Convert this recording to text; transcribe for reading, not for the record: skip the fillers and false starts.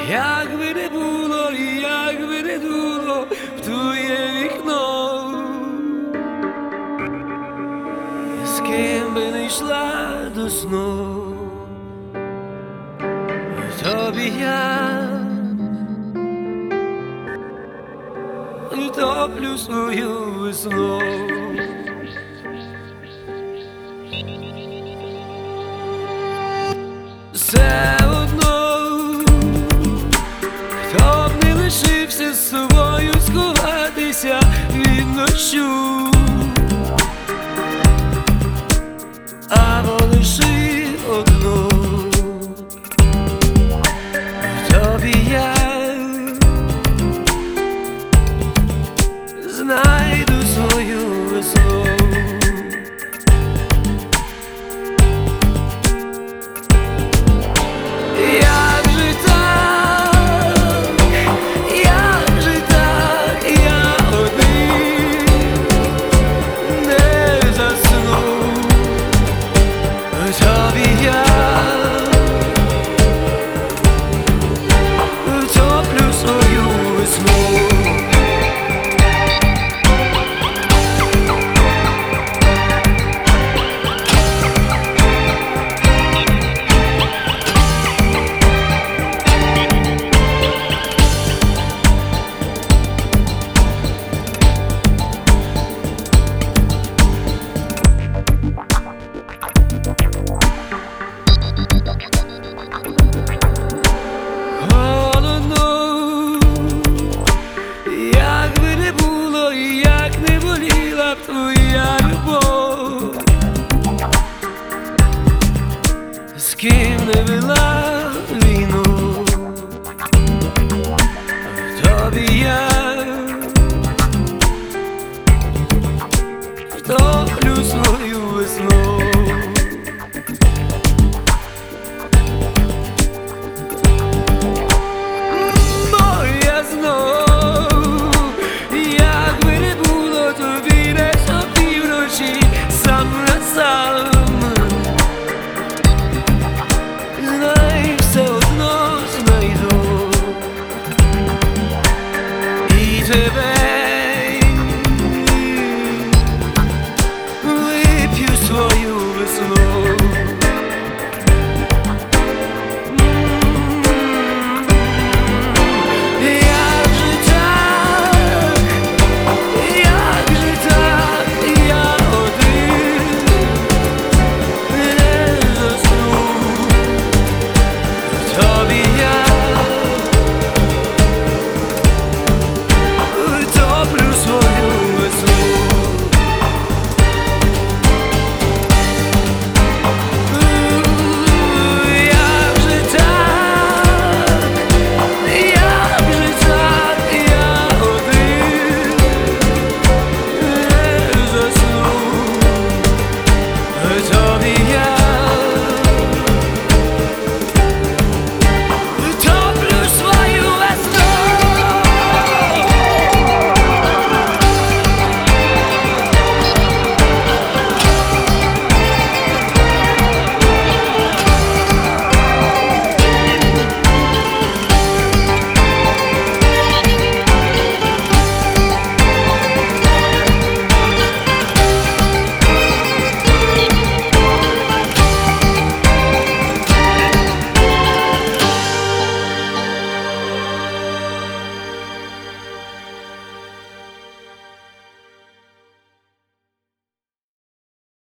Як би не було, як би не дуло в твоє вікно, з ким би не йшла до сну, тобі я втоплю свою весну. Все одно, хто б не лишився з собою сховатися від ночу, або лишив одну, тобі я знайду свою весну. Тобі я втоплю свою весну. Твоя любов, з ким не вела